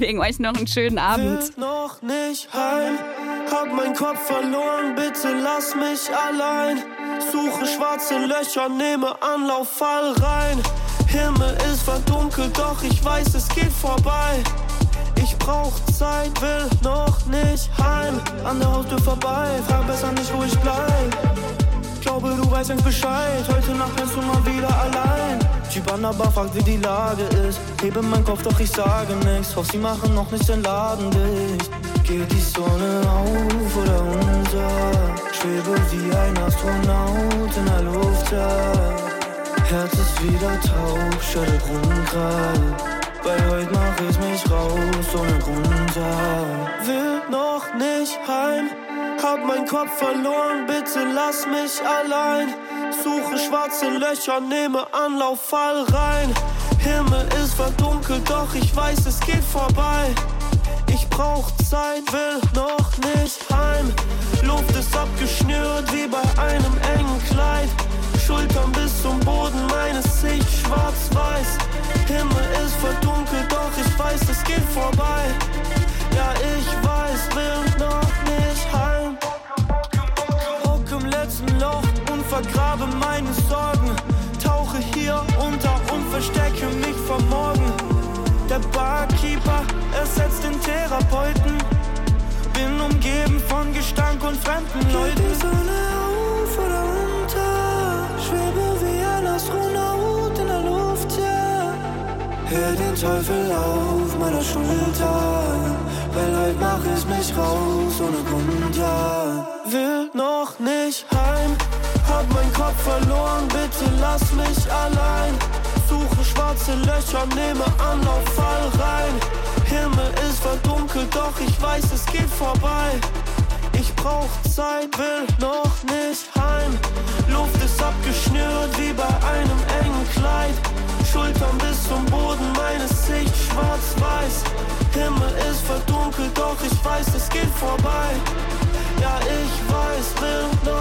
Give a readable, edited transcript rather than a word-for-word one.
wegen euch noch einen schönen Abend. Will noch nicht heim, hab meinen Kopf verloren, bitte lass mich allein. Suche schwarze Löcher, nehme Anlauf, fall rein. Himmel ist verdunkelt, doch ich weiß, es geht vorbei. Ich brauch Zeit, will noch nicht heim. An der Haustür vorbei, frag besser nicht, wo ich bleib. Glaube, du weißt längst Bescheid, heute Nacht bist du mal wieder allein. Typ an der Bar fragt, wie die Lage ist. Hebe meinen Kopf, doch ich sage nichts. Hoff, sie machen noch nicht den Laden dicht. Geht die Sonne auf oder unter? Schwebe wie ein Astronaut in der Luft, ja. Herz ist wieder taub, schüttelt runter. Weil heute mach ich mich raus ohne Grund, ja. Will noch nicht heim, hab meinen Kopf verloren, bitte lass mich allein. Suche schwarze Löcher, nehme Anlauf, fall rein. Himmel ist verdunkelt, doch ich weiß, es geht vorbei. Ich brauch Zeit, will noch nicht heim. Luft ist abgeschnürt wie bei einem engen Kleid. Schultern bis zum Boden, meine Sicht schwarz-weiß. Himmel ist verdunkelt, doch ich weiß, es geht vorbei. Ja, ich weiß, will noch nicht heim. Hock im letzten Loch und vergrabe meine Sorgen. Tauche hier unter und verstecke mich vor morgen. Der Barkeeper ersetzt den Therapeuten. Bin umgeben von Gestank und fremden Leuten. Geht die Sonne auf oder unter? Schwebe wie ein Astronaut in der Luft, ja. Hör den Teufel auf meiner Schulter. Weil heute mach ich mich raus ohne Grund, ja. Will noch nicht heim, hab meinen Kopf verloren, bitte lass mich allein. Suche schwarze Löcher, nehme Anlauf, fall rein. Himmel ist verdunkelt, doch ich weiß, es geht vorbei. Ich brauch Zeit, will noch nicht heim. Luft ist abgeschnürt wie bei einem engen Kleid. Schultern bis zum Boden, meine Sicht schwarz-weiß. Himmel ist verdunkelt, doch ich weiß, es geht vorbei. Ja, ich weiß, will noch